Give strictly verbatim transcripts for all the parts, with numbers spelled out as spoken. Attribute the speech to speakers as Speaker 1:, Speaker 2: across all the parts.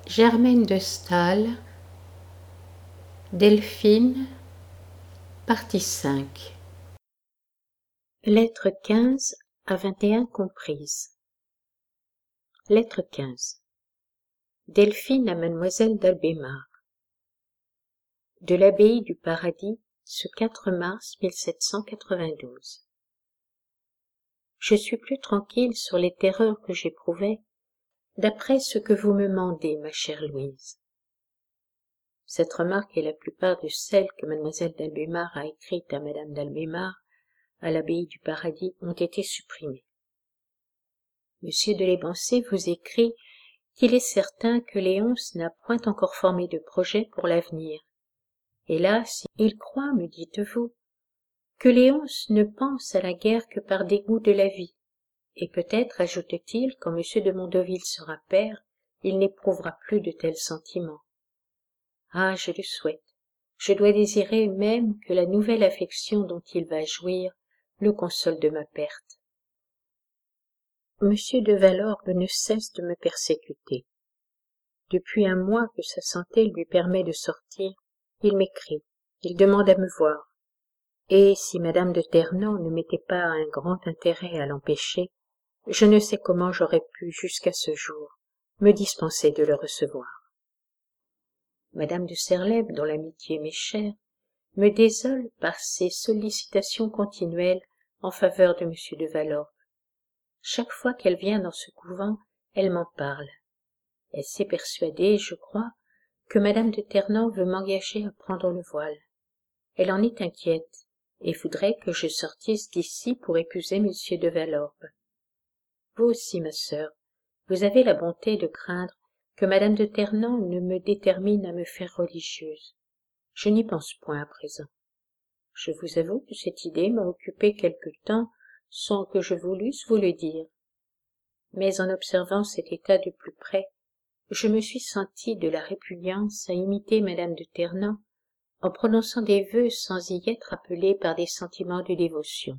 Speaker 1: Germaine de Staël, Delphine, partie cinq. Lettre quinze à vingt et un comprises. Lettre quinze. Delphine à Mademoiselle d'Albémar. De l'abbaye du Paradis, ce quatre mars mille sept cent quatre-vingt-douze. Je suis plus tranquille sur les terreurs que j'éprouvais, d'après ce que vous me mandez, ma chère Louise. Cette remarque et la plupart de celles que mademoiselle d'Albémar a écrites à madame d'Albémar à l'abbaye du Paradis ont été supprimées. Monsieur de Lébancé vous écrit qu'il est certain que Léonce n'a point encore formé de projet pour l'avenir. Hélas, il croit, me dites-vous, que Léonce ne pense à la guerre que par dégoût de la vie, et peut-être, ajoute-t-il, quand monsieur de Mondeville sera père, il n'éprouvera plus de tels sentiments. Ah, je le souhaite. Je dois désirer même que la nouvelle affection dont il va jouir le console de ma perte. Monsieur de Valorbe ne cesse de me persécuter. Depuis un mois que sa santé lui permet de sortir, il m'écrit, il demande à me voir. Et si madame de Ternan ne mettait pas un grand intérêt à l'empêcher, je ne sais comment j'aurais pu, jusqu'à ce jour, me dispenser de le recevoir. Madame de Serlèbe, dont l'amitié m'est chère, me désole par ses sollicitations continuelles en faveur de monsieur de Valorbe. Chaque fois qu'elle vient dans ce couvent, elle m'en parle. Elle s'est persuadée, je crois, que madame de Ternan veut m'engager à prendre le voile. Elle en est inquiète, et voudrait que je sortisse d'ici pour épouser monsieur de Valorbe. Vous aussi, ma sœur, vous avez la bonté de craindre que madame de Ternan ne me détermine à me faire religieuse. Je n'y pense point à présent. Je vous avoue que cette idée m'a occupé quelque temps sans que je voulusse vous le dire. Mais en observant cet état de plus près, je me suis senti de la répugnance à imiter madame de Ternan en prononçant des vœux sans y être appelé par des sentiments de dévotion.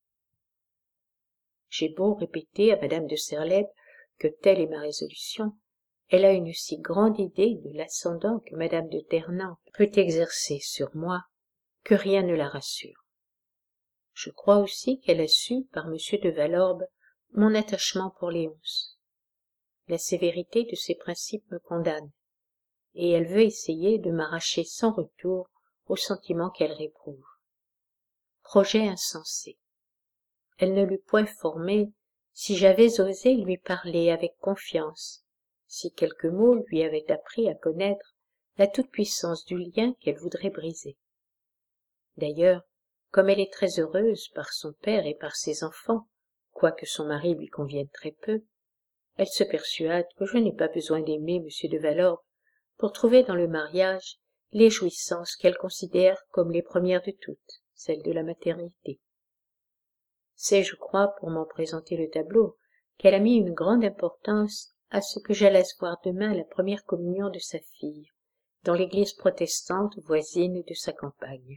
Speaker 1: J'ai beau répéter à madame de Serlèbe que telle est ma résolution, elle a une si grande idée de l'ascendant que madame de Ternan peut exercer sur moi que rien ne la rassure. Je crois aussi qu'elle a su, par monsieur de Valorbe, mon attachement pour Léonce. La sévérité de ses principes me condamne, et elle veut essayer de m'arracher sans retour au sentiment qu'elle réprouve. Projet insensé. Elle ne l'eût point formé si j'avais osé lui parler avec confiance, si quelques mots lui avaient appris à connaître la toute-puissance du lien qu'elle voudrait briser. D'ailleurs, comme elle est très heureuse par son père et par ses enfants, quoique son mari lui convienne très peu, elle se persuade que je n'ai pas besoin d'aimer monsieur de Valorbe pour trouver dans le mariage les jouissances qu'elle considère comme les premières de toutes, celles de la maternité. C'est, je crois, pour m'en présenter le tableau, qu'elle a mis une grande importance à ce que j'allasse voir demain la première communion de sa fille, dans l'église protestante voisine de sa campagne.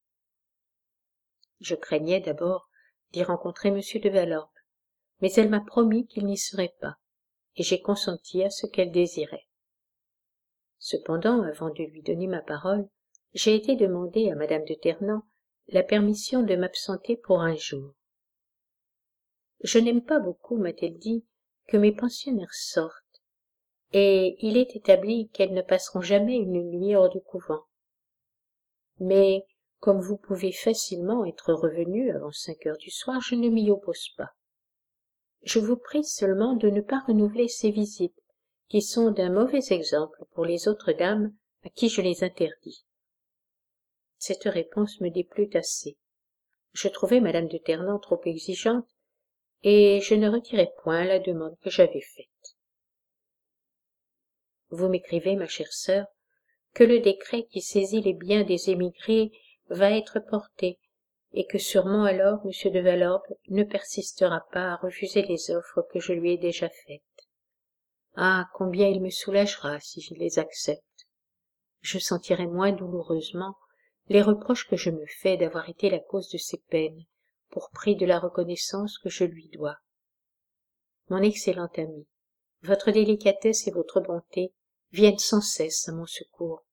Speaker 1: Je craignais d'abord d'y rencontrer monsieur de Valorbe, mais elle m'a promis qu'il n'y serait pas, et j'ai consenti à ce qu'elle désirait. Cependant, avant de lui donner ma parole, j'ai été demander à madame de Ternan la permission de m'absenter pour un jour. Je n'aime pas beaucoup, m'a-t-elle dit, que mes pensionnaires sortent, et il est établi qu'elles ne passeront jamais une nuit hors du couvent. Mais, comme vous pouvez facilement être revenu avant cinq heures du soir, je ne m'y oppose pas. Je vous prie seulement de ne pas renouveler ces visites, qui sont d'un mauvais exemple pour les autres dames à qui je les interdis. Cette réponse me déplut assez. Je trouvais madame de Ternan trop exigeante, et je ne retirai point la demande que j'avais faite. Vous m'écrivez, ma chère sœur, que le décret qui saisit les biens des émigrés va être porté, et que sûrement alors monsieur de Valorbe ne persistera pas à refuser les offres que je lui ai déjà faites. Ah, combien il me soulagera si je les accepte. Je sentirai moins douloureusement les reproches que je me fais d'avoir été la cause de ses peines, pour prix de la reconnaissance que je lui dois. Mon excellent ami, votre délicatesse et votre bonté viennent sans cesse à mon secours.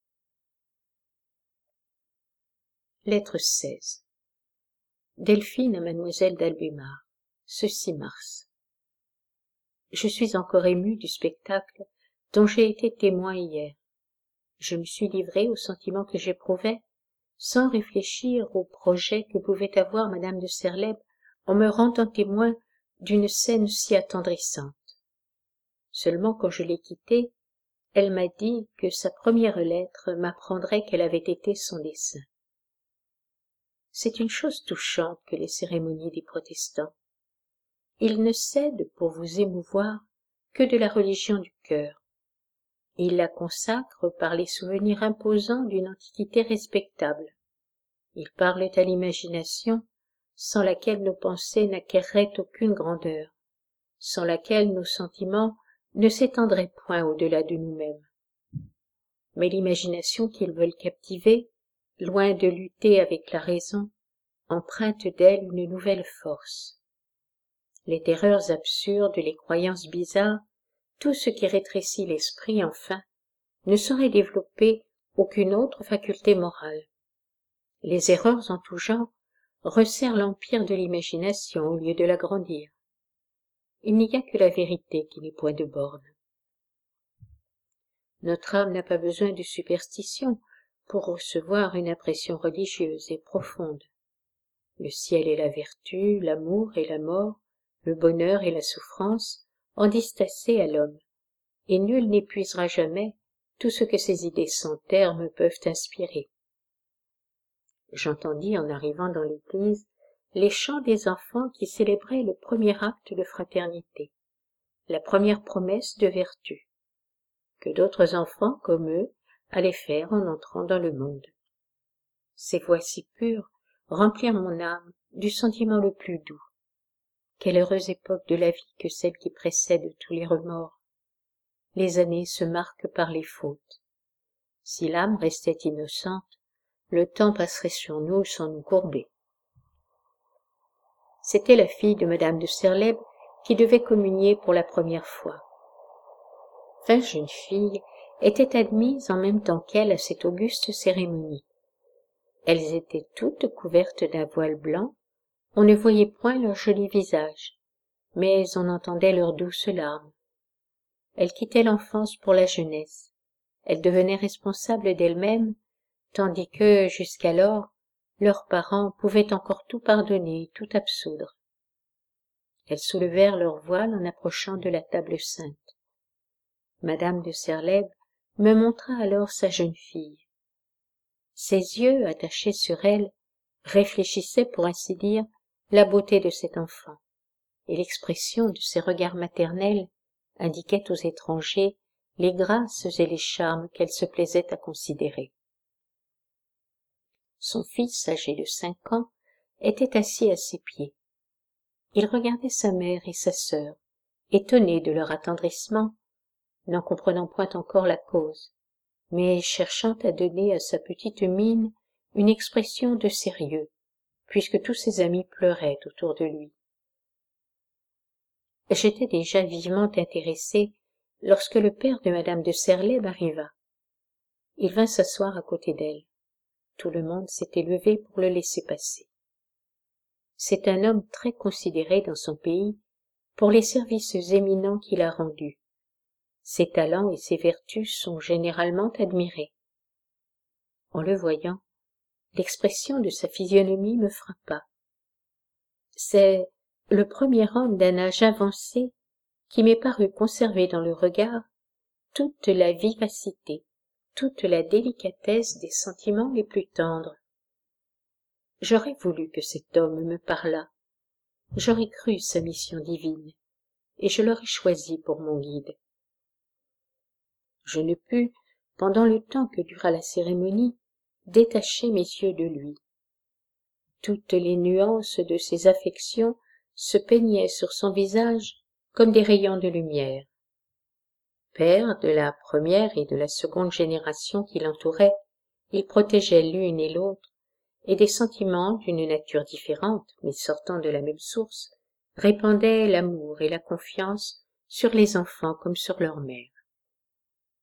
Speaker 1: Lettre seize. Delphine à Mademoiselle d'Albémar, ce six mars. Je suis encore émue du spectacle dont j'ai été témoin hier. Je me suis livrée aux sentiments que j'éprouvais, sans réfléchir au projet que pouvait avoir madame de Serleb en me rendant témoin d'une scène si attendrissante. Seulement quand je l'ai quittée, elle m'a dit que sa première lettre m'apprendrait quel avait été son dessein. C'est une chose touchante que les cérémonies des protestants. Ils ne cèdent pour vous émouvoir que de la religion du cœur. Ils la consacrent par les souvenirs imposants d'une antiquité respectable. Ils parlent à l'imagination, sans laquelle nos pensées n'acquerraient aucune grandeur, sans laquelle nos sentiments ne s'étendraient point au-delà de nous-mêmes. Mais l'imagination qu'ils veulent captiver, loin de lutter avec la raison, emprunte d'elle une nouvelle force. Les terreurs absurdes, les croyances bizarres, tout ce qui rétrécit l'esprit, enfin, ne saurait développer aucune autre faculté morale. Les erreurs en tout genre resserrent l'empire de l'imagination au lieu de l'agrandir. Il n'y a que la vérité qui n'ait point de bornes. Notre âme n'a pas besoin de superstition pour recevoir une impression religieuse et profonde. Le ciel et la vertu, l'amour et la mort, le bonheur et la souffrance en disent assez à l'homme, et nul n'épuisera jamais tout ce que ces idées sans terme peuvent inspirer. J'entendis en arrivant dans l'église les chants des enfants qui célébraient le premier acte de fraternité, la première promesse de vertu, que d'autres enfants comme eux allaient faire en entrant dans le monde. Ces voix si pures remplirent mon âme du sentiment le plus doux. Quelle heureuse époque de la vie que celle qui précède tous les remords. Les années se marquent par les fautes. Si l'âme restait innocente, le temps passerait sur nous sans nous courber. C'était la fille de madame de Serleb qui devait communier pour la première fois. Vingt jeunes filles étaient admises en même temps qu'elle à cette auguste cérémonie. Elles étaient toutes couvertes d'un voile blanc, on ne voyait point leurs jolis visages, mais on entendait leurs douces larmes. Elles quittaient l'enfance pour la jeunesse, elles devenaient responsables d'elles-mêmes, tandis que, jusqu'alors, leurs parents pouvaient encore tout pardonner et tout absoudre. Elles soulevèrent leur voile en approchant de la table sainte. Madame de Serleb me montra alors sa jeune fille. Ses yeux, attachés sur elle, réfléchissaient, pour ainsi dire, la beauté de cet enfant, et l'expression de ses regards maternels indiquait aux étrangers les grâces et les charmes qu'elle se plaisait à considérer. Son fils, âgé de cinq ans, était assis à ses pieds. Il regardait sa mère et sa sœur, étonné de leur attendrissement, n'en comprenant point encore la cause, mais cherchant à donner à sa petite mine une expression de sérieux, puisque tous ses amis pleuraient autour de lui. J'étais déjà vivement intéressée lorsque le père de madame de Serleb arriva. Il vint s'asseoir à côté d'elle. Tout le monde s'était levé pour le laisser passer. C'est un homme très considéré dans son pays pour les services éminents qu'il a rendus. Ses talents et ses vertus sont généralement admirés. En le voyant, l'expression de sa physionomie me frappa. C'est le premier homme d'un âge avancé qui m'est paru conserver dans le regard toute la vivacité, toute la délicatesse des sentiments les plus tendres. J'aurais voulu que cet homme me parlât, j'aurais cru sa mission divine, et je l'aurais choisi pour mon guide. Je ne pus, pendant le temps que dura la cérémonie, détacher mes yeux de lui. Toutes les nuances de ses affections se peignaient sur son visage comme des rayons de lumière. Père de la première et de la seconde génération qui l'entourait, il protégeait l'une et l'autre, et des sentiments d'une nature différente, mais sortant de la même source, répandaient l'amour et la confiance sur les enfants comme sur leur mère.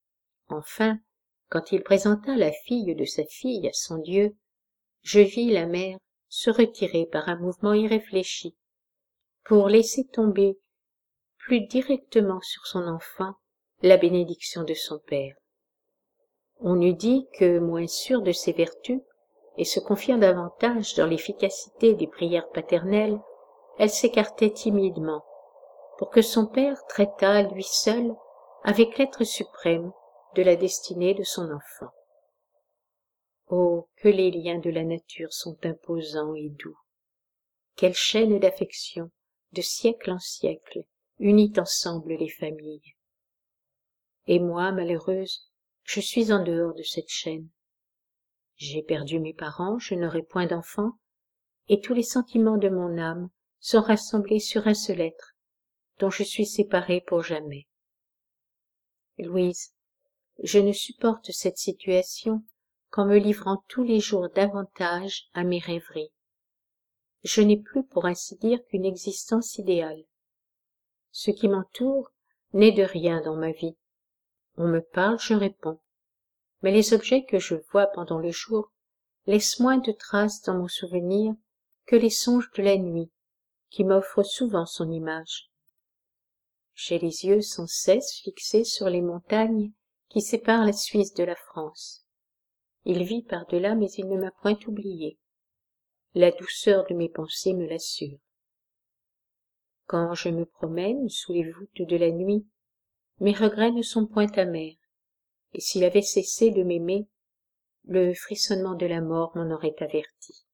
Speaker 1: Enfin, quand il présenta la fille de sa fille à son Dieu, je vis la mère se retirer par un mouvement irréfléchi, pour laisser tomber plus directement sur son enfant la bénédiction de son père. On eût dit que, moins sûre de ses vertus, et se confiant davantage dans l'efficacité des prières paternelles, elle s'écartait timidement, pour que son père traitât lui seul avec l'être suprême de la destinée de son enfant. Oh, que les liens de la nature sont imposants et doux! Quelle chaîne d'affection, de siècle en siècle, unit ensemble les familles! Et moi, malheureuse, je suis en dehors de cette chaîne. J'ai perdu mes parents, je n'aurai point d'enfants, et tous les sentiments de mon âme sont rassemblés sur un seul être, dont je suis séparée pour jamais. Louise, je ne supporte cette situation qu'en me livrant tous les jours davantage à mes rêveries. Je n'ai plus, pour ainsi dire, qu'une existence idéale. Ce qui m'entoure n'est de rien dans ma vie. On me parle, je réponds. Mais les objets que je vois pendant le jour laissent moins de traces dans mon souvenir que les songes de la nuit, qui m'offrent souvent son image. J'ai les yeux sans cesse fixés sur les montagnes qui séparent la Suisse de la France. Il vit par-delà, mais il ne m'a point oublié. La douceur de mes pensées me l'assure. Quand je me promène sous les voûtes de la nuit, mes regrets ne sont point amers, et s'il avait cessé de m'aimer, le frissonnement de la mort m'en aurait averti.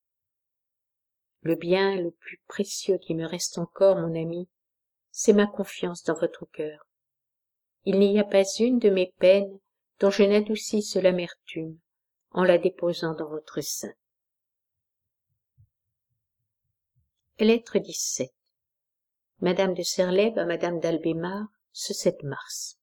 Speaker 1: Le bien le plus précieux qui me reste encore, mon ami, c'est ma confiance dans votre cœur. Il n'y a pas une de mes peines dont je n'adoucisse l'amertume en la déposant dans votre sein. Lettre dix-sept. Madame de Serlève à Madame d'Albémar, ce sept mars.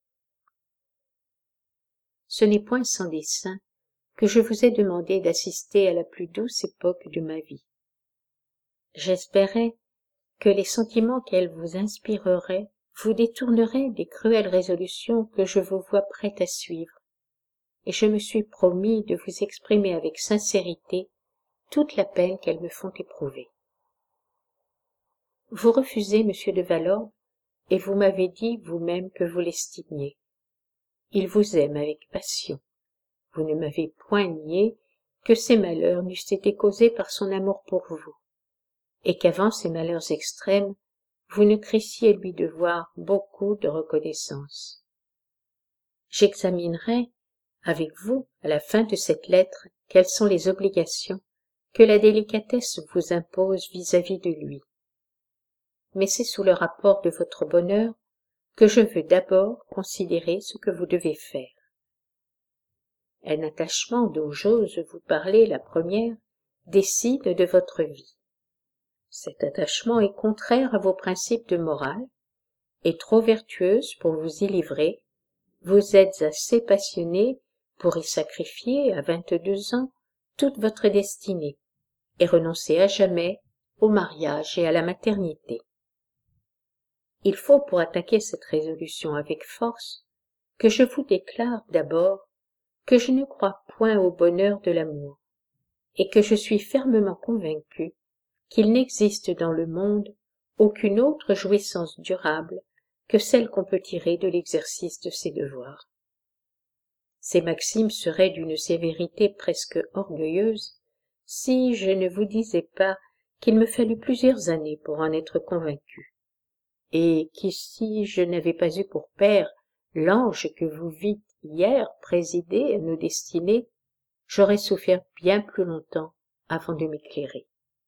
Speaker 1: Ce n'est point sans dessein que je vous ai demandé d'assister à la plus douce époque de ma vie. J'espérais que les sentiments qu'elle vous inspirerait vous détourneraient des cruelles résolutions que je vous vois prête à suivre, et je me suis promis de vous exprimer avec sincérité toute la peine qu'elles me font éprouver. Vous refusez monsieur de Valorbe, et vous m'avez dit vous-même que vous l'estimiez. Il vous aime avec passion. Vous ne m'avez point nié que ces malheurs n'eussent été causés par son amour pour vous, et qu'avant ces malheurs extrêmes, vous ne crissiez lui devoir beaucoup de reconnaissance. J'examinerai avec vous, à la fin de cette lettre, quelles sont les obligations que la délicatesse vous impose vis-à-vis de lui. Mais c'est sous le rapport de votre bonheur que je veux d'abord considérer ce que vous devez faire. Un attachement dont j'ose vous parler la première décide de votre vie. Cet attachement est contraire à vos principes de morale, et trop vertueuse pour vous y livrer, vous êtes assez passionnée pour y sacrifier à vingt-deux ans toute votre destinée, et renoncer à jamais au mariage et à la maternité. Il faut, pour attaquer cette résolution avec force, que je vous déclare d'abord que je ne crois point au bonheur de l'amour, et que je suis fermement convaincue qu'il n'existe dans le monde aucune autre jouissance durable que celle qu'on peut tirer de l'exercice de ses devoirs. Ces maximes seraient d'une sévérité presque orgueilleuse si je ne vous disais pas qu'il me fallut plusieurs années pour en être convaincue, et qui, si je n'avais pas eu pour père l'ange que vous vîtes hier présider à nos destinées, j'aurais souffert bien plus longtemps avant de m'éclairer.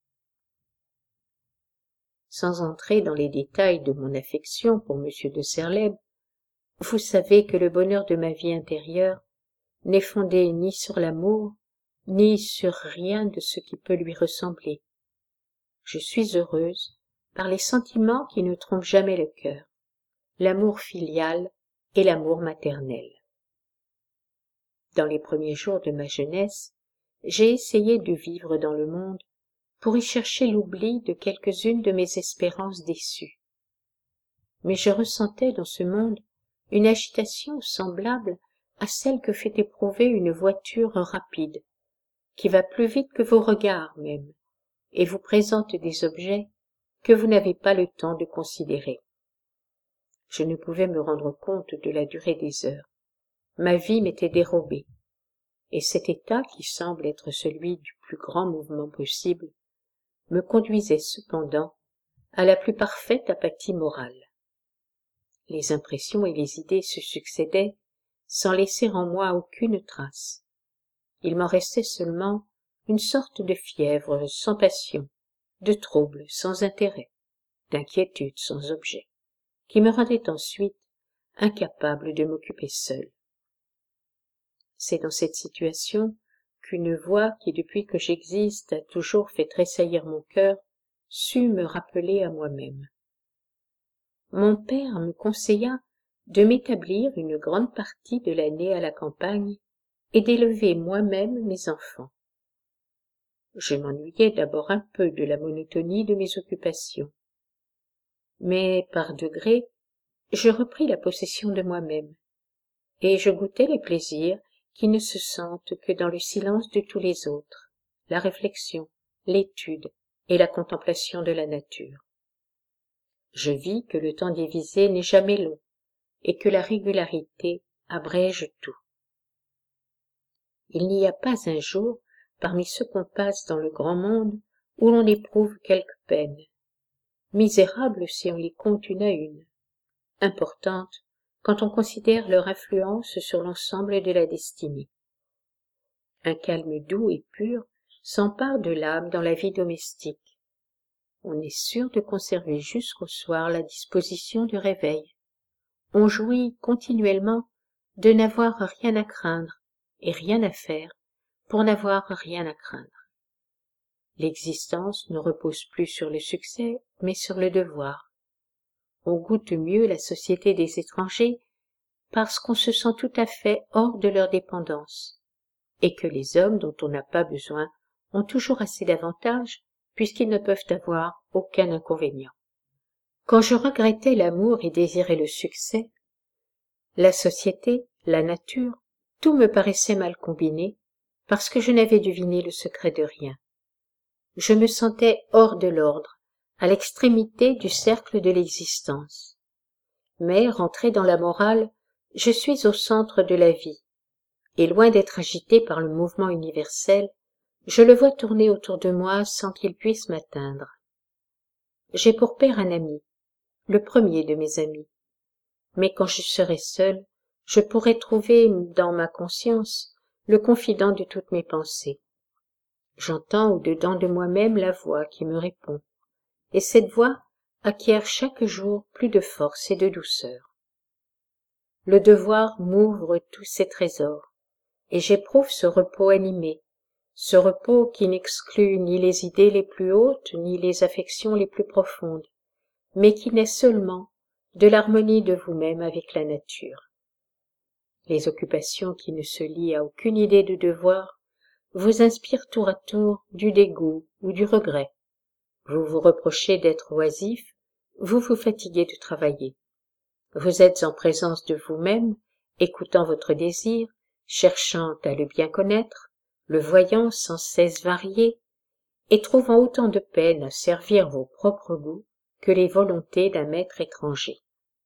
Speaker 1: Sans entrer dans les détails de mon affection pour monsieur de Serlèbe, vous savez que le bonheur de ma vie intérieure n'est fondé ni sur l'amour, ni sur rien de ce qui peut lui ressembler. Je suis heureuse par les sentiments qui ne trompent jamais le cœur, l'amour filial et l'amour maternel. Dans les premiers jours de ma jeunesse, j'ai essayé de vivre dans le monde pour y chercher l'oubli de quelques-unes de mes espérances déçues. Mais je ressentais dans ce monde une agitation semblable à celle que fait éprouver une voiture rapide, qui va plus vite que vos regards même, et vous présente des objets que vous n'avez pas le temps de considérer. Je ne pouvais me rendre compte de la durée des heures. Ma vie m'était dérobée, et cet état, qui semble être celui du plus grand mouvement possible, me conduisait cependant à la plus parfaite apathie morale. Les impressions et les idées se succédaient sans laisser en moi aucune trace. Il m'en restait seulement une sorte de fièvre sans passion, de trouble sans intérêt, d'inquiétude sans objet, qui me rendait ensuite incapable de m'occuper seul. C'est dans cette situation qu'une voix qui, depuis que j'existe, a toujours fait tressaillir mon cœur, sut me rappeler à moi-même. Mon père me conseilla de m'établir une grande partie de l'année à la campagne et d'élever moi-même mes enfants. Je m'ennuyais d'abord un peu de la monotonie de mes occupations, mais par degrés je repris la possession de moi-même, et je goûtais les plaisirs qui ne se sentent que dans le silence de tous les autres, la réflexion, l'étude et la contemplation de la nature. Je vis que le temps divisé n'est jamais long, et que la régularité abrège tout. Il n'y a pas un jour, parmi ceux qu'on passe dans le grand monde, où l'on éprouve quelque peine, misérable si on les compte une à une, importante quand on considère leur influence sur l'ensemble de la destinée. Un calme doux et pur s'empare de l'âme dans la vie domestique. On est sûr de conserver jusqu'au soir la disposition du réveil. On jouit continuellement de n'avoir rien à craindre et rien à faire pour n'avoir rien à craindre. L'existence ne repose plus sur le succès, mais sur le devoir. On goûte mieux la société des étrangers parce qu'on se sent tout à fait hors de leur dépendance, et que les hommes dont on n'a pas besoin ont toujours assez d'avantages puisqu'ils ne peuvent avoir aucun inconvénient. Quand je regrettais l'amour et désirais le succès, la société, la nature, tout me paraissait mal combiné parce que je n'avais deviné le secret de rien. Je me sentais hors de l'ordre, à l'extrémité du cercle de l'existence. Mais, rentré dans la morale, je suis au centre de la vie, et loin d'être agité par le mouvement universel, je le vois tourner autour de moi sans qu'il puisse m'atteindre. J'ai pour père un ami, le premier de mes amis, mais quand je serai seul, je pourrai trouver dans ma conscience le confident de toutes mes pensées. J'entends au-dedans de moi-même la voix qui me répond, et cette voix acquiert chaque jour plus de force et de douceur. Le devoir m'ouvre tous ses trésors, et j'éprouve ce repos animé, ce repos qui n'exclut ni les idées les plus hautes, ni les affections les plus profondes, mais qui naît seulement de l'harmonie de vous-même avec la nature. Les occupations qui ne se lient à aucune idée de devoir vous inspirent tour à tour du dégoût ou du regret. Vous vous reprochez d'être oisif, vous vous fatiguez de travailler. Vous êtes en présence de vous-même, écoutant votre désir, cherchant à le bien connaître, le voyant sans cesse varié, et trouvant autant de peine à servir vos propres goûts que les volontés d'un maître étranger.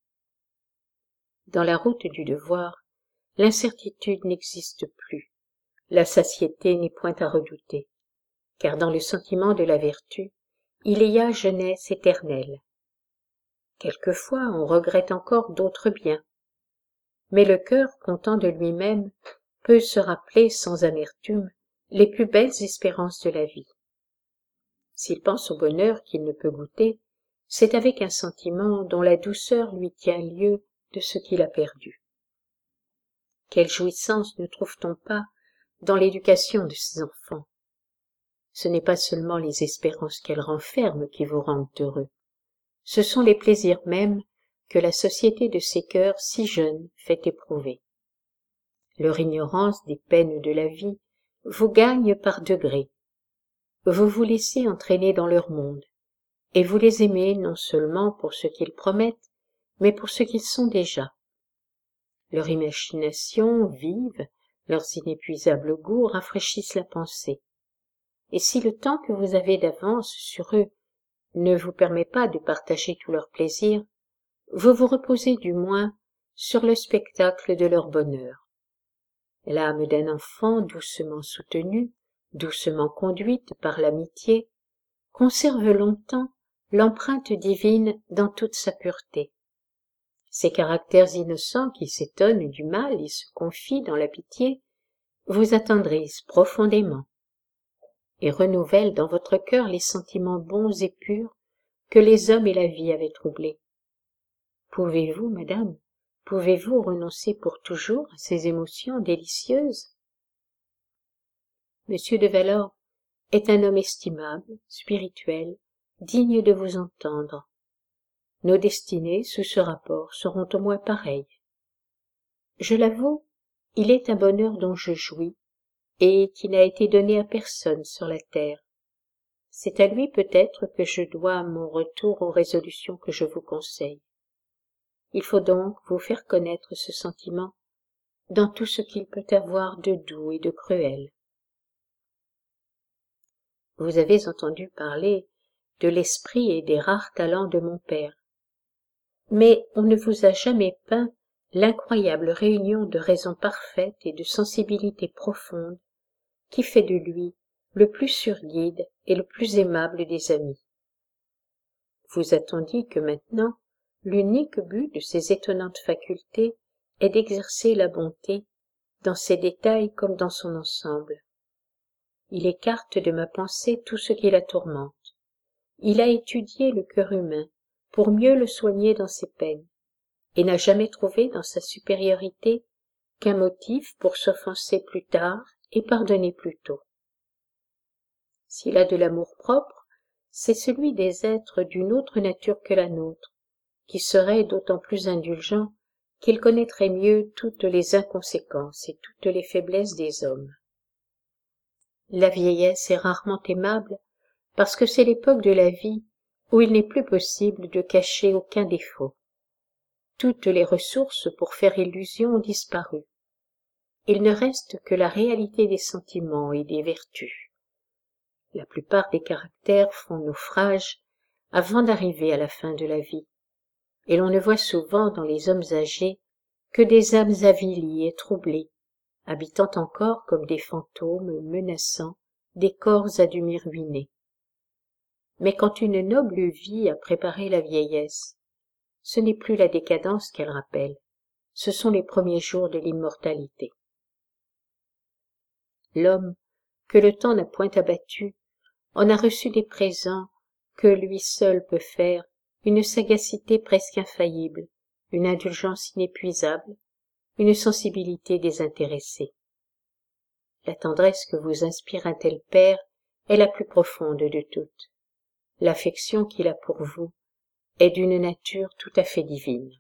Speaker 1: Dans la route du devoir, l'incertitude n'existe plus, la satiété n'est point à redouter, car dans le sentiment de la vertu, il y a jeunesse éternelle. Quelquefois on regrette encore d'autres biens, mais le cœur content de lui-même peut se rappeler sans amertume les plus belles espérances de la vie. S'il pense au bonheur qu'il ne peut goûter, c'est avec un sentiment dont la douceur lui tient lieu de ce qu'il a perdu. Quelle jouissance ne trouve-t-on pas dans l'éducation de ses enfants? Ce n'est pas seulement les espérances qu'elle renferme qui vous rendent heureux, ce sont les plaisirs mêmes que la société de ces cœurs si jeunes fait éprouver. Leur ignorance des peines de la vie vous gagne par degrés. Vous vous laissez entraîner dans leur monde, et vous les aimez non seulement pour ce qu'ils promettent, mais pour ce qu'ils sont déjà. Leur imagination vive, leurs inépuisables goûts rafraîchissent la pensée. Et si le temps que vous avez d'avance sur eux ne vous permet pas de partager tous leurs plaisirs, vous vous reposez du moins sur le spectacle de leur bonheur. L'âme d'un enfant doucement soutenue, doucement conduite par l'amitié, conserve longtemps l'empreinte divine dans toute sa pureté. Ces caractères innocents qui s'étonnent du mal et se confient dans la pitié vous attendrissent profondément et renouvellent dans votre cœur les sentiments bons et purs que les hommes et la vie avaient troublés. Pouvez-vous, madame, pouvez-vous renoncer pour toujours à ces émotions délicieuses? Monsieur de Valorbe est un homme estimable, spirituel, digne de vous entendre. Nos destinées, sous ce rapport, seront au moins pareilles. Je l'avoue, il est un bonheur dont je jouis, et qui n'a été donné à personne sur la terre. C'est à lui peut-être que je dois mon retour aux résolutions que je vous conseille. Il faut donc vous faire connaître ce sentiment dans tout ce qu'il peut avoir de doux et de cruel. Vous avez entendu parler de l'esprit et des rares talents de mon père, mais on ne vous a jamais peint l'incroyable réunion de raison parfaite et de sensibilité profonde qui fait de lui le plus sûr guide et le plus aimable des amis. Vous a-t-on dit que maintenant l'unique but de ces étonnantes facultés est d'exercer la bonté dans ses détails comme dans son ensemble. Il écarte de ma pensée tout ce qui la tourmente. Il a étudié le cœur humain pour mieux le soigner dans ses peines, et n'a jamais trouvé dans sa supériorité qu'un motif pour s'offenser plus tard et pardonner plus tôt. S'il a de l'amour-propre, c'est celui des êtres d'une autre nature que la nôtre, qui serait d'autant plus indulgent qu'il connaîtrait mieux toutes les inconséquences et toutes les faiblesses des hommes. La vieillesse est rarement aimable parce que c'est l'époque de la vie où il n'est plus possible de cacher aucun défaut. Toutes les ressources pour faire illusion ont disparu. Il ne reste que la réalité des sentiments et des vertus. La plupart des caractères font naufrage avant d'arriver à la fin de la vie, et l'on ne voit souvent dans les hommes âgés que des âmes avilies et troublées, habitant encore comme des fantômes menaçants des corps à demi ruinés. Mais quand une noble vie a préparé la vieillesse, ce n'est plus la décadence qu'elle rappelle, ce sont les premiers jours de l'immortalité. L'homme, que le temps n'a point abattu, en a reçu des présents que lui seul peut faire, une sagacité presque infaillible, une indulgence inépuisable, une sensibilité désintéressée. La tendresse que vous inspire un tel père est la plus profonde de toutes. L'affection qu'il a pour vous est d'une nature tout à fait divine.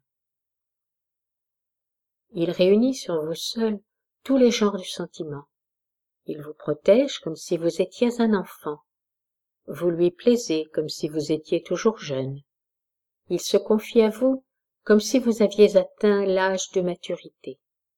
Speaker 1: Il réunit sur vous seul tous les genres de sentiments. Il vous protège comme si vous étiez un enfant. Vous lui plaisez comme si vous étiez toujours jeune. Il se confie à vous comme si vous aviez atteint l'âge de maturité.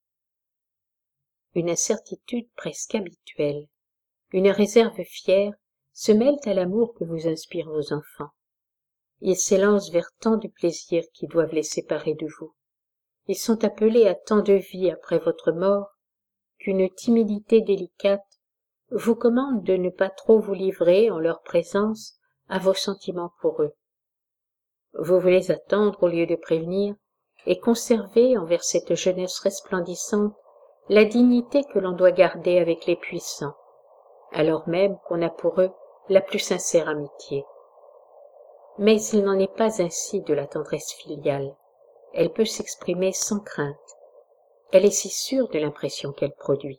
Speaker 1: Une incertitude presque habituelle, une réserve fière se mêlent à l'amour que vous inspirent vos enfants. Ils s'élancent vers tant de plaisirs qui doivent les séparer de vous. Ils sont appelés à tant de vie après votre mort qu'une timidité délicate vous commande de ne pas trop vous livrer en leur présence à vos sentiments pour eux. Vous voulez attendre au lieu de prévenir et conserver envers cette jeunesse resplendissante la dignité que l'on doit garder avec les puissants, alors même qu'on a pour eux la plus sincère amitié. Mais il n'en est pas ainsi de la tendresse filiale. Elle peut s'exprimer sans crainte. Elle est si sûre de l'impression qu'elle produit.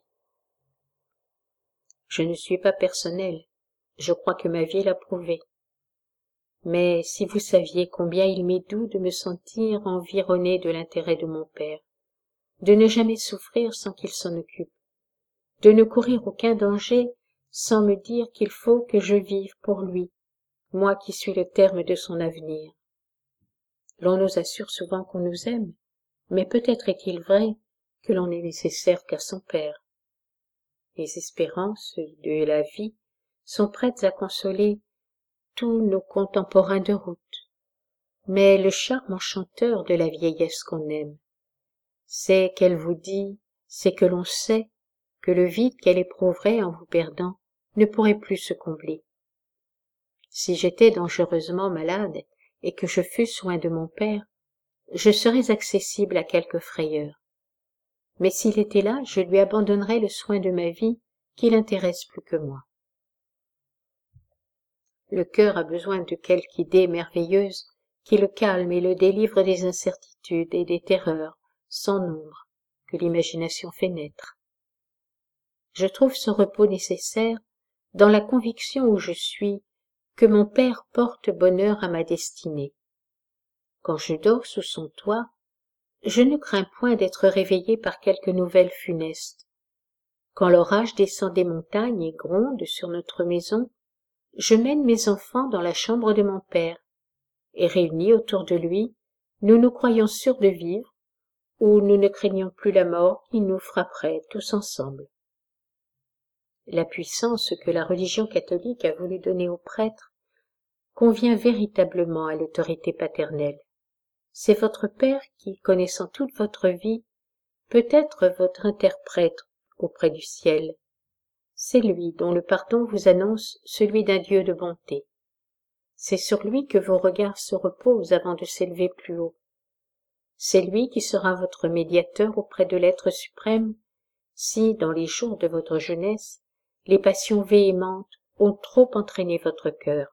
Speaker 1: Je ne suis pas personnel, je crois que ma vie l'a prouvé. Mais si vous saviez combien il m'est doux de me sentir environné de l'intérêt de mon père, de ne jamais souffrir sans qu'il s'en occupe, de ne courir aucun danger sans me dire qu'il faut que je vive pour lui, moi qui suis le terme de son avenir. L'on nous assure souvent qu'on nous aime, mais peut-être est-il vrai que l'on n'est nécessaire qu'à son père. Les espérances de la vie sont prêtes à consoler tous nos contemporains de route, mais le charme enchanteur de la vieillesse qu'on aime, c'est qu'elle vous dit, c'est que l'on sait que le vide qu'elle éprouverait en vous perdant ne pourrait plus se combler. Si j'étais dangereusement malade et que je fusse loin de mon père, je serais accessible à quelque frayeur. Mais s'il était là, je lui abandonnerais le soin de ma vie qui l'intéresse plus que moi. Le cœur a besoin de quelque idée merveilleuse qui le calme et le délivre des incertitudes et des terreurs sans nombre que l'imagination fait naître. Je trouve ce repos nécessaire dans la conviction où je suis que mon père porte bonheur à ma destinée. Quand je dors sous son toit, je ne crains point d'être réveillé par quelque nouvelle funeste. Quand l'orage descend des montagnes et gronde sur notre maison, je mène mes enfants dans la chambre de mon père, et réunis autour de lui, nous nous croyons sûrs de vivre, ou nous ne craignons plus la mort qui nous frapperait tous ensemble. La puissance que la religion catholique a voulu donner aux prêtres convient véritablement à l'autorité paternelle. C'est votre Père qui, connaissant toute votre vie, peut être votre interprète auprès du ciel. C'est lui dont le pardon vous annonce celui d'un Dieu de bonté. C'est sur lui que vos regards se reposent avant de s'élever plus haut. C'est lui qui sera votre médiateur auprès de l'être suprême, si, dans les jours de votre jeunesse, les passions véhémentes ont trop entraîné votre cœur.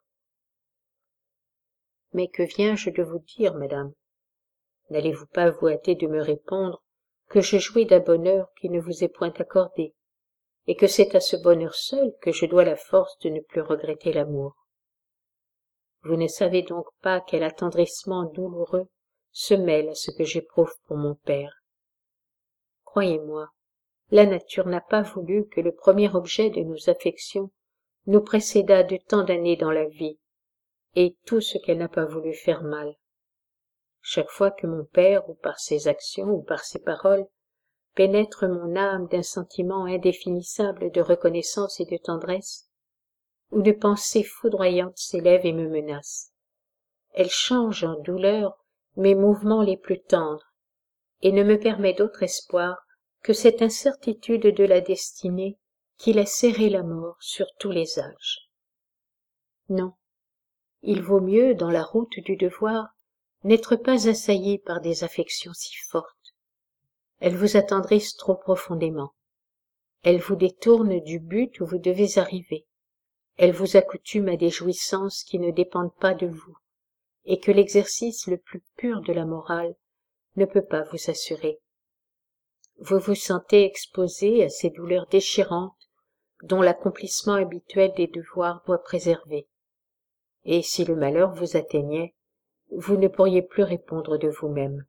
Speaker 1: Mais que viens-je de vous dire, madame? N'allez-vous pas vous hâter de me répondre que je jouis d'un bonheur qui ne vous est point accordé, et que c'est à ce bonheur seul que je dois la force de ne plus regretter l'amour? Vous ne savez donc pas quel attendrissement douloureux se mêle à ce que j'éprouve pour mon père. Croyez-moi, la nature n'a pas voulu que le premier objet de nos affections nous précédât de tant d'années dans la vie, et tout ce qu'elle n'a pas voulu faire mal. Chaque fois que mon père, ou par ses actions, ou par ses paroles, pénètre mon âme d'un sentiment indéfinissable de reconnaissance et de tendresse, où une pensée foudroyante s'élève et me menace. Elle change en douleur mes mouvements les plus tendres, et ne me permet d'autre espoir que cette incertitude de la destinée qui laisse serrer la mort sur tous les âges. Non, il vaut mieux, dans la route du devoir, n'être pas assailli par des affections si fortes. Elles vous attendrissent trop profondément. Elles vous détournent du but où vous devez arriver. Elles vous accoutument à des jouissances qui ne dépendent pas de vous, et que l'exercice le plus pur de la morale ne peut pas vous assurer. Vous vous sentez exposé à ces douleurs déchirantes dont l'accomplissement habituel des devoirs doit préserver. Et si le malheur vous atteignait, vous ne pourriez plus répondre de vous-même.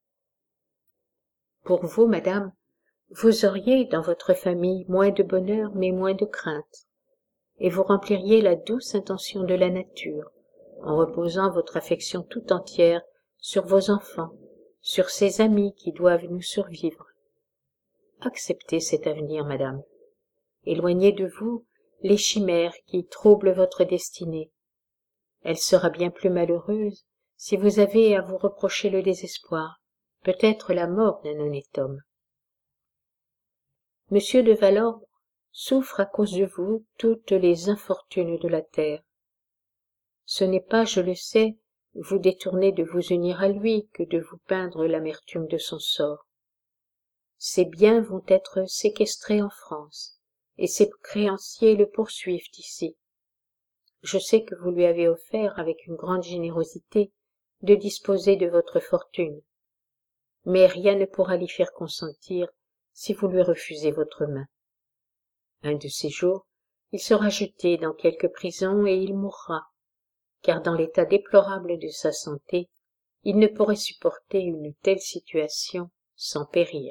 Speaker 1: Pour vous, madame, vous auriez dans votre famille moins de bonheur mais moins de crainte, et vous rempliriez la douce intention de la nature, en reposant votre affection tout entière sur vos enfants, sur ces amis qui doivent nous survivre. Acceptez cet avenir, madame. Éloignez de vous les chimères qui troublent votre destinée. Elle sera bien plus malheureuse si vous avez à vous reprocher le désespoir, peut-être la mort d'un honnête homme. Monsieur de Valorbe souffre à cause de vous toutes les infortunes de la terre. Ce n'est pas, je le sais, vous détourner de vous unir à lui que de vous peindre l'amertume de son sort. Ses biens vont être séquestrés en France, et ses créanciers le poursuivent ici. Je sais que vous lui avez offert, avec une grande générosité, de disposer de votre fortune, mais rien ne pourra l'y faire consentir si vous lui refusez votre main. Un de ces jours, il sera jeté dans quelque prison et il mourra, car dans l'état déplorable de sa santé, il ne pourrait supporter une telle situation sans périr.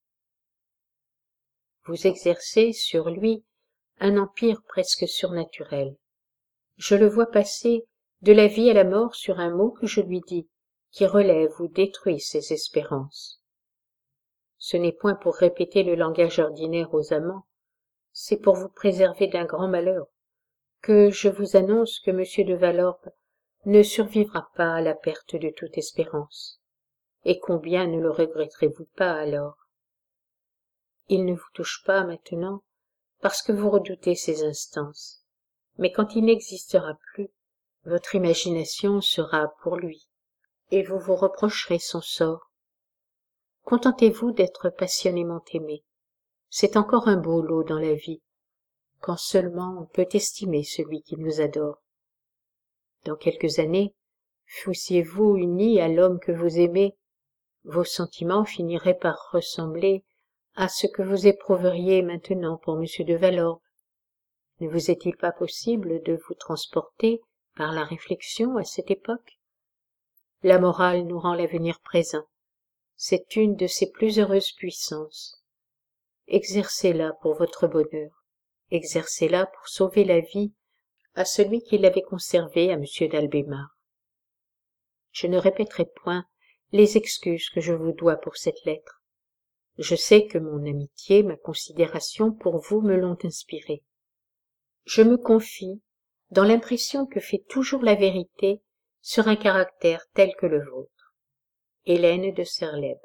Speaker 1: Vous exercez sur lui un empire presque surnaturel. Je le vois passer de la vie à la mort sur un mot que je lui dis, qui relève ou détruit ses espérances. Ce n'est point pour répéter le langage ordinaire aux amants, c'est pour vous préserver d'un grand malheur, que je vous annonce que monsieur de Valorbe ne survivra pas à la perte de toute espérance. Et combien ne le regretterez-vous pas alors? Il ne vous touche pas maintenant, parce que vous redoutez ses instances, mais quand il n'existera plus, votre imagination sera pour lui, et vous vous reprocherez son sort. Contentez-vous d'être passionnément aimé. C'est encore un beau lot dans la vie, quand seulement on peut estimer celui qui nous adore. Dans quelques années, fussiez-vous unis à l'homme que vous aimez, vos sentiments finiraient par ressembler à ce que vous éprouveriez maintenant pour monsieur de Valorbe. Ne vous est-il pas possible de vous transporter par la réflexion à cette époque? La morale nous rend l'avenir présent. C'est une de ses plus heureuses puissances. Exercez-la pour votre bonheur. Exercez-la pour sauver la vie à celui qui l'avait conservée à monsieur d'Albémar. Je ne répéterai point les excuses que je vous dois pour cette lettre. Je sais que mon amitié, ma considération pour vous me l'ont inspirée. Je me confie dans l'impression que fait toujours la vérité sur un caractère tel que le vôtre. Hélène de Serlèbe.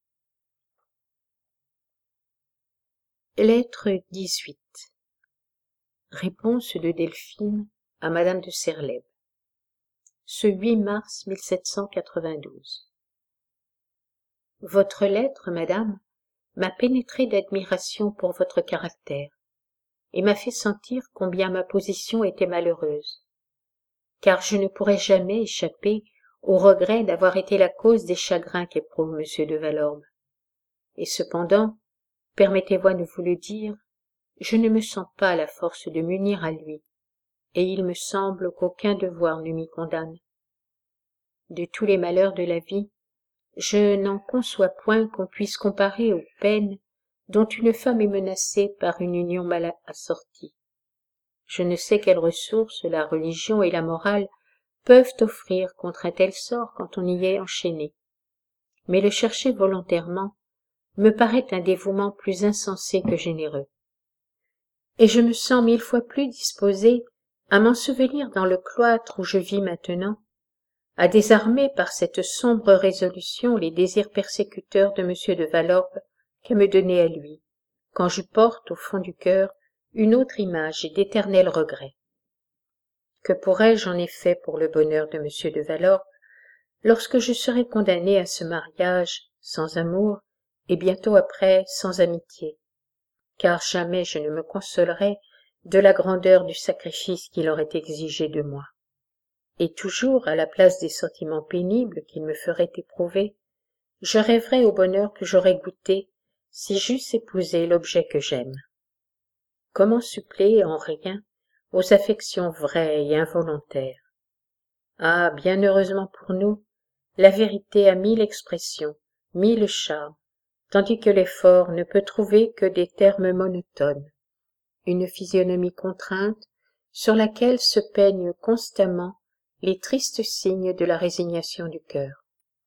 Speaker 1: Lettre dix-huit. Réponse de Delphine à madame de Serlèbe. Ce huit mars mille sept cent quatre-vingt-douze. Votre lettre, madame, m'a pénétré d'admiration pour votre caractère, et m'a fait sentir combien ma position était malheureuse, car je ne pourrais jamais échapper au regret d'avoir été la cause des chagrins qu'éprouve monsieur de Valorbe. Et cependant, permettez-moi de vous le dire, je ne me sens pas la force de m'unir à lui, et il me semble qu'aucun devoir ne m'y condamne. De tous les malheurs de la vie, je n'en conçois point qu'on puisse comparer aux peines dont une femme est menacée par une union mal assortie. Je ne sais quelles ressources la religion et la morale peuvent offrir contre un tel sort quand on y est enchaîné, mais le chercher volontairement me paraît un dévouement plus insensé que généreux. Et je me sens mille fois plus disposée à m'ensevelir dans le cloître où je vis maintenant, à désarmer par cette sombre résolution les désirs persécuteurs de monsieur de Valorbe qu'à me donner à lui, quand je porte au fond du cœur une autre image et d'éternels regrets. Que pourrais-je en effet pour le bonheur de monsieur de Valorbe, lorsque je serai condamnée à ce mariage sans amour, et bientôt après sans amitié, car jamais je ne me consolerai de la grandeur du sacrifice qu'il aurait exigé de moi. Et toujours, à la place des sentiments pénibles qu'il me ferait éprouver, je rêverais au bonheur que j'aurais goûté si j'eusse épousé l'objet que j'aime. Comment suppléer en rien aux affections vraies et involontaires? Ah, bien heureusement pour nous, la vérité a mille expressions, mille charmes, tandis que l'effort ne peut trouver que des termes monotones, une physionomie contrainte sur laquelle se peignent constamment les tristes signes de la résignation du cœur.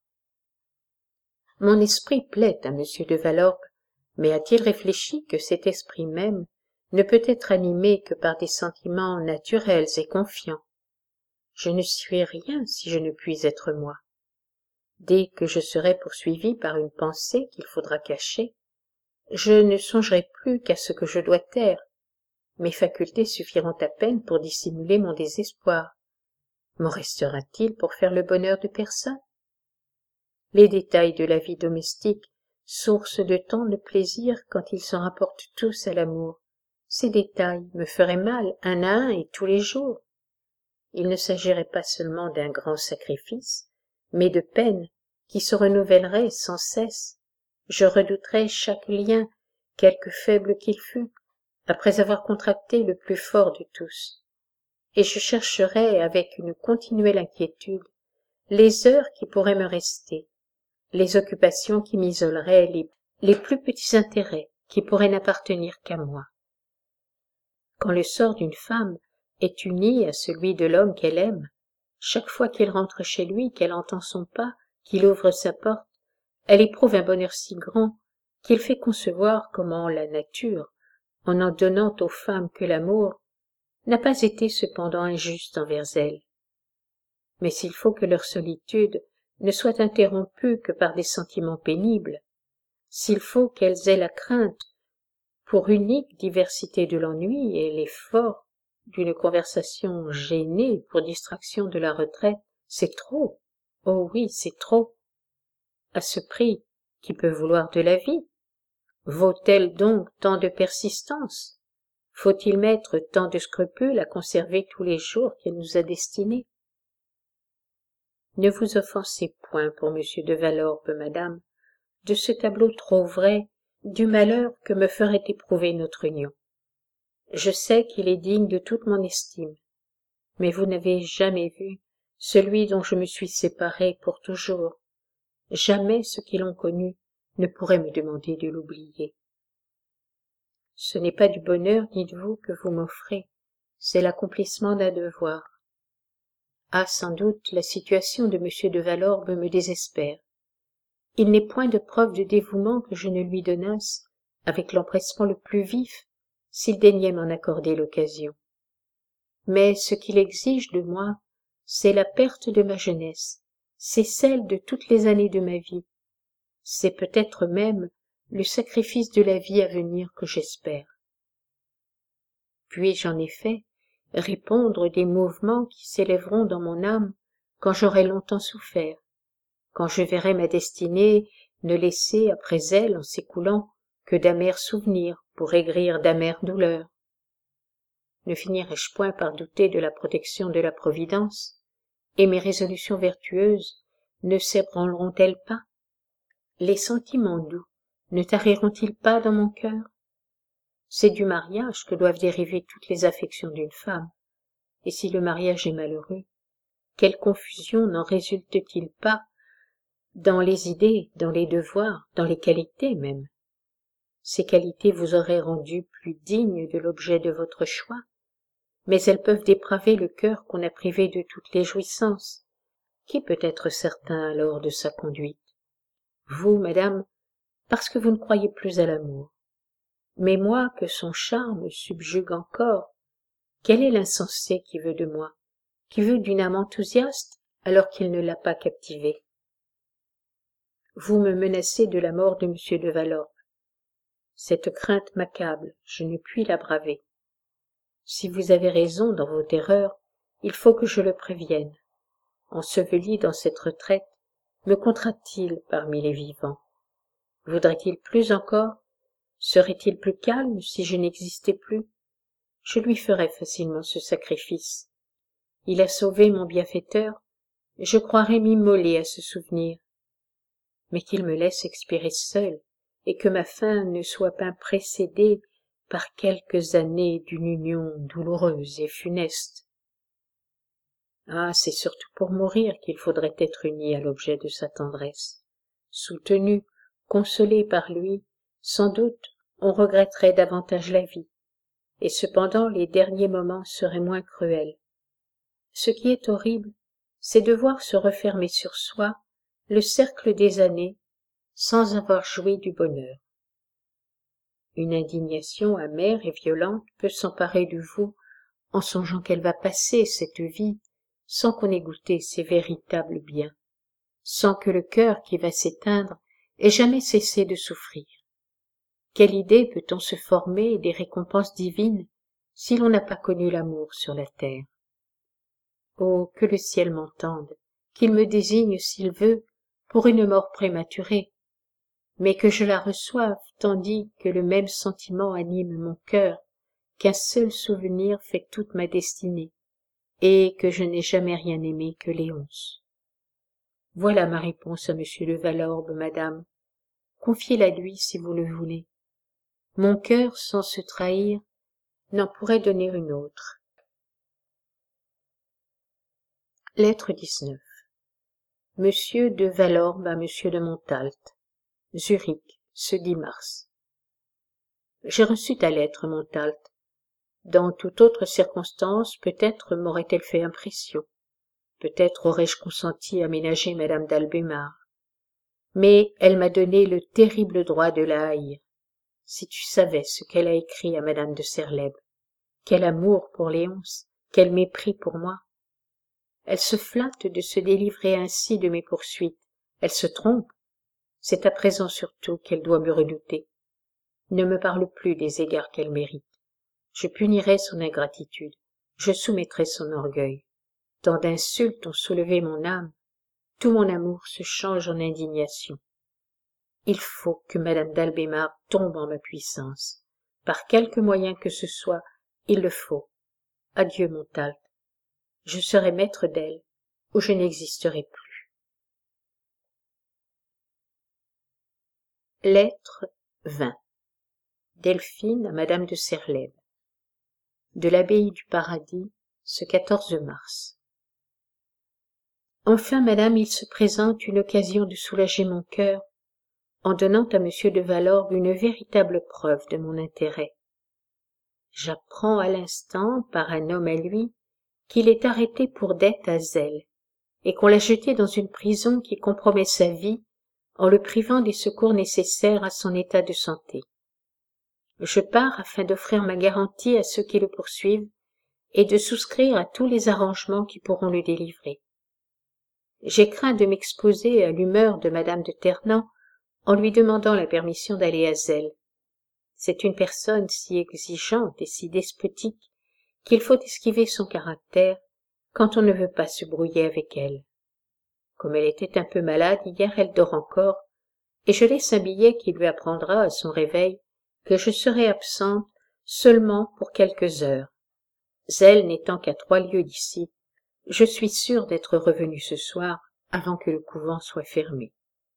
Speaker 1: Mon esprit plaît à monsieur de Valorbe, mais a-t-il réfléchi que cet esprit même ne peut être animé que par des sentiments naturels et confiants? Je ne suis rien si je ne puis être moi. Dès que je serai poursuivi par une pensée qu'il faudra cacher, je ne songerai plus qu'à ce que je dois taire. Mes facultés suffiront à peine pour dissimuler mon désespoir. M'en restera-t-il pour faire le bonheur de personne? Les détails de la vie domestique, source de tant de plaisir quand ils s'en rapportent tous à l'amour, ces détails me feraient mal un à un et tous les jours. Il ne s'agirait pas seulement d'un grand sacrifice, mais de peines qui se renouvelleraient sans cesse. Je redouterais chaque lien, quelque faible qu'il fût, après avoir contracté le plus fort de tous, et je chercherais avec une continuelle inquiétude les heures qui pourraient me rester, les occupations qui m'isoleraient, les, les plus petits intérêts qui pourraient n'appartenir qu'à moi. Quand le sort d'une femme est uni à celui de l'homme qu'elle aime, chaque fois qu'il rentre chez lui, qu'elle entend son pas, qu'il ouvre sa porte, elle éprouve un bonheur si grand qu'il fait concevoir comment la nature, en n'en donnant aux femmes que l'amour, n'a pas été cependant injuste envers elles. Mais s'il faut que leur solitude ne soit interrompue que par des sentiments pénibles, s'il faut qu'elles aient la crainte, pour unique diversité de l'ennui et l'effort d'une conversation gênée pour distraction de la retraite, c'est trop, oh oui, c'est trop. À ce prix, qui peut vouloir de la vie? Vaut-elle donc tant de persistance? Faut-il mettre tant de scrupules à conserver tous les jours qu'elle nous a destinés? Ne vous offensez point pour monsieur de Valorbe, madame, de ce tableau trop vrai du malheur que me ferait éprouver notre union. Je sais qu'il est digne de toute mon estime, mais vous n'avez jamais vu celui dont je me suis séparée pour toujours. Jamais ceux qui l'ont connu ne pourraient me demander de l'oublier. Ce n'est pas du bonheur, dites-vous, que vous m'offrez, c'est l'accomplissement d'un devoir. Ah, sans doute, la situation de monsieur de Valorbe me désespère. Il n'est point de preuve de dévouement que je ne lui donnasse, avec l'empressement le plus vif, s'il daignait m'en accorder l'occasion. Mais ce qu'il exige de moi, c'est la perte de ma jeunesse, c'est celle de toutes les années de ma vie, c'est peut-être même le sacrifice de la vie à venir que j'espère. Puis-je en effet répondre des mouvements qui s'élèveront dans mon âme quand j'aurai longtemps souffert, quand je verrai ma destinée ne laisser après elle en s'écoulant que d'amers souvenirs pour aigrir d'amères douleurs? Ne finirai-je point par douter de la protection de la Providence, et mes résolutions vertueuses ne s'ébranleront-elles pas? Les sentiments doux ne tariront-ils pas dans mon cœur? C'est du mariage que doivent dériver toutes les affections d'une femme, et si le mariage est malheureux, quelle confusion n'en résulte-t-il pas dans les idées, dans les devoirs, dans les qualités même? Ces qualités vous auraient rendu plus digne de l'objet de votre choix, mais elles peuvent dépraver le cœur qu'on a privé de toutes les jouissances. Qui peut être certain alors de sa conduite? Vous, madame, parce que vous ne croyez plus à l'amour. Mais moi, que son charme subjugue encore, quel est l'insensé qui veut de moi, qui veut d'une âme enthousiaste alors qu'il ne l'a pas captivée? Vous me menacez de la mort de monsieur de Valorbe. Cette crainte m'accable, je ne puis la braver. Si vous avez raison dans vos terreurs, il faut que je le prévienne. Enseveli dans cette retraite, me comptera-t-il parmi les vivants? Voudrait-il plus encore? Serait-il plus calme si je n'existais plus? Je lui ferais facilement ce sacrifice. Il a sauvé mon bienfaiteur, je croirais m'immoler à ce souvenir. Mais qu'il me laisse expirer seul, et que ma fin ne soit pas précédée par quelques années d'une union douloureuse et funeste. Ah, c'est surtout pour mourir qu'il faudrait être uni à l'objet de sa tendresse. Soutenu, consolé par lui, sans doute on regretterait davantage la vie, et cependant les derniers moments seraient moins cruels. Ce qui est horrible, c'est de voir se refermer sur soi le cercle des années sans avoir joui du bonheur. Une indignation amère et violente peut s'emparer de vous en songeant qu'elle va passer, cette vie, sans qu'on ait goûté ses véritables biens, sans que le cœur qui va s'éteindre ait jamais cessé de souffrir. Quelle idée peut-on se former des récompenses divines si l'on n'a pas connu l'amour sur la terre? Oh, que le ciel m'entende, qu'il me désigne s'il veut pour une mort prématurée, mais que je la reçoive tandis que le même sentiment anime mon cœur, qu'un seul souvenir fait toute ma destinée, et que je n'ai jamais rien aimé que Léonce. Voilà ma réponse à monsieur de Valorbe, madame. Confiez-la lui si vous le voulez. Mon cœur, sans se trahir, n'en pourrait donner une autre. Lettre dix-neuf. Monsieur de Valorbe à monsieur de Montalt. Zurich, ce dix mars. J'ai reçu ta lettre, Montalt. Dans toute autre circonstance, peut-être m'aurait-elle fait impression. Peut-être aurais-je consenti à ménager madame d'Albémar. mais elle m'a donné le terrible droit de la haïr. Si tu savais ce qu'elle a écrit à madame de Serlèbe, quel amour pour Léonce, quel mépris pour moi. Elle se flatte de se délivrer ainsi de mes poursuites, elle se trompe, c'est à présent surtout qu'elle doit me redouter. Ne me parle plus des égards qu'elle mérite. Je punirai son ingratitude, je soumettrai son orgueil. Tant d'insultes ont soulevé mon âme, tout mon amour se change en indignation. Il faut que madame d'Albémar tombe en ma puissance. Par quelque moyen que ce soit, il le faut. Adieu, Montalte. Je serai maître d'elle, ou je n'existerai plus. Lettre vingt. Delphine à madame de Serlèbe. De l'abbaye du Paradis, ce quatorze mars. Enfin, madame, il se présente une occasion de soulager mon cœur en donnant à monsieur de Valorbe une véritable preuve de mon intérêt. J'apprends à l'instant, par un homme à lui, qu'il est arrêté pour dette à Zèle, et qu'on l'a jeté dans une prison qui compromet sa vie en le privant des secours nécessaires à son état de santé. Je pars afin d'offrir ma garantie à ceux qui le poursuivent et de souscrire à tous les arrangements qui pourront le délivrer. J'ai craint de m'exposer à l'humeur de madame de Ternant en lui demandant la permission d'aller à Zèle. C'est une personne si exigeante et si despotique qu'il faut esquiver son caractère quand on ne veut pas se brouiller avec elle. Comme elle était un peu malade hier, elle dort encore, et je laisse un billet qui lui apprendra à son réveil que je serai absente seulement pour quelques heures. Zèle n'étant qu'à trois lieues d'ici, je suis sûre d'être revenue ce soir avant que le couvent soit fermé.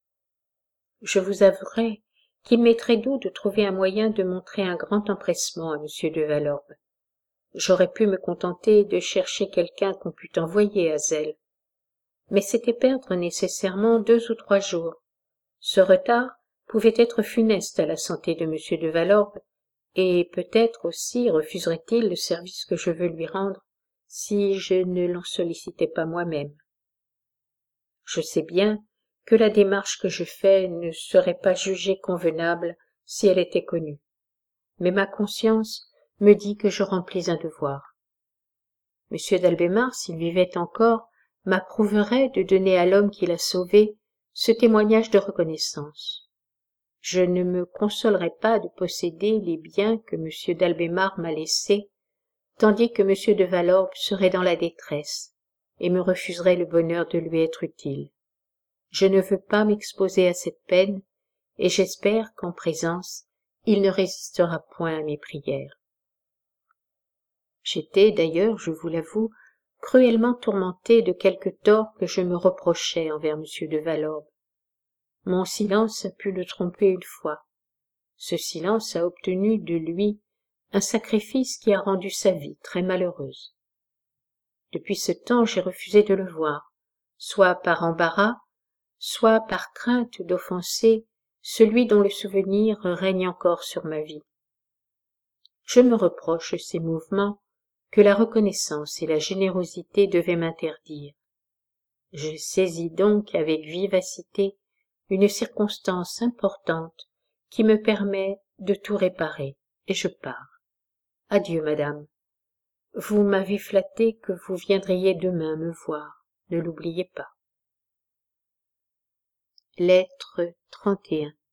Speaker 1: Je vous avouerai qu'il m'est très doux de trouver un moyen de montrer un grand empressement à monsieur de Valorbe. J'aurais pu me contenter de chercher quelqu'un qu'on pût envoyer à Zèle, mais c'était perdre nécessairement deux ou trois jours. Ce retard pouvait être funeste à la santé de monsieur de Valorbe, et peut-être aussi refuserait-il le service que je veux lui rendre si je ne l'en sollicitais pas moi-même. Je sais bien que la démarche que je fais ne serait pas jugée convenable si elle était connue, mais ma conscience me dit que je remplis un devoir. Monsieur d'Albémar, s'il vivait encore, m'approuverait de donner à l'homme qui l'a sauvé ce témoignage de reconnaissance. Je ne me consolerais pas de posséder les biens que monsieur d'Albémar m'a laissés, tandis que monsieur de Valorbe serait dans la détresse et me refuserait le bonheur de lui être utile. Je ne veux pas m'exposer à cette peine, et j'espère qu'en présence, il ne résistera point à mes prières. J'étais, d'ailleurs, je vous l'avoue, cruellement tourmentée de quelque tort que je me reprochais envers monsieur de Valorbe. Mon silence a pu le tromper une fois. Ce silence a obtenu de lui un sacrifice qui a rendu sa vie très malheureuse. Depuis ce temps, j'ai refusé de le voir, soit par embarras, soit par crainte d'offenser celui dont le souvenir règne encore sur ma vie. Je me reproche ces mouvements que la reconnaissance et la générosité devaient m'interdire. Je saisis donc avec vivacité une circonstance importante qui me permet de tout réparer, et je pars. Adieu, madame. Vous m'avez flatté que vous viendriez demain me voir, ne l'oubliez pas. Lettre trente et un.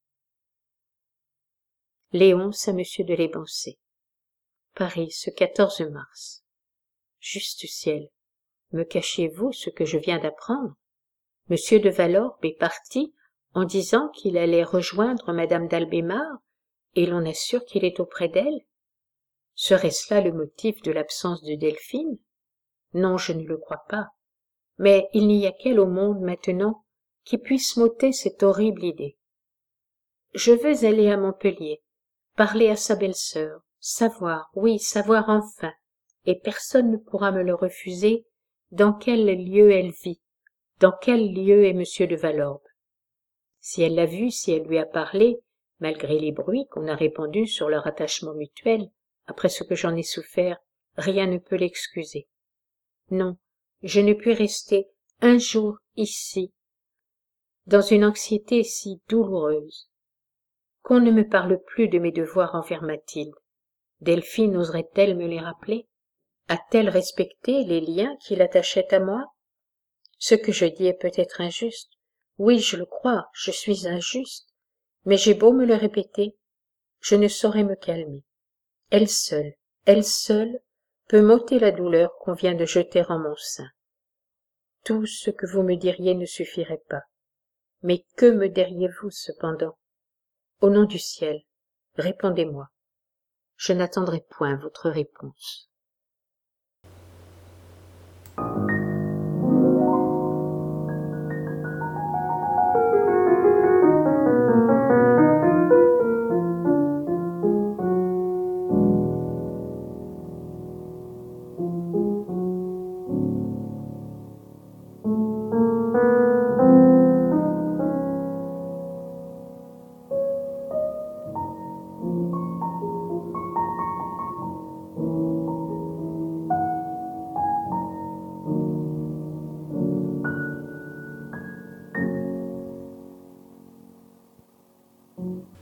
Speaker 1: Léonce à monsieur de Lébancé. Paris, ce quatorze mars. Juste ciel, me cachez-vous ce que je viens d'apprendre? Monsieur de Valorbe est parti en disant qu'il allait rejoindre madame d'Albémar, et l'on assure qu'il est auprès d'elle. Serait-ce là le motif de l'absence de Delphine? Non, je ne le crois pas. Mais il n'y a qu'elle au monde maintenant qui puisse m'ôter cette horrible idée. Je veux aller à Montpellier, parler à sa belle-sœur, savoir, oui, savoir enfin, et personne ne pourra me le refuser, dans quel lieu elle vit, dans quel lieu est monsieur de Valorbe. Si elle l'a vu, si elle lui a parlé, malgré les bruits qu'on a répandus sur leur attachement mutuel, après ce que j'en ai souffert, rien ne peut l'excuser. Non, je ne puis rester un jour ici dans une anxiété si douloureuse. Qu'on ne me parle plus de mes devoirs envers Mathilde. Delphine oserait-elle me les rappeler? A-t-elle respecté les liens qui l'attachaient à moi? Ce que je dis est peut-être injuste. Oui, je le crois, je suis injuste. Mais j'ai beau me le répéter, je ne saurais me calmer. Elle seule, elle seule, peut m'ôter la douleur qu'on vient de jeter en mon sein. Tout ce que vous me diriez ne suffirait pas. Mais que me diriez-vous cependant? Au nom du ciel, répondez-moi. Je n'attendrai point votre réponse.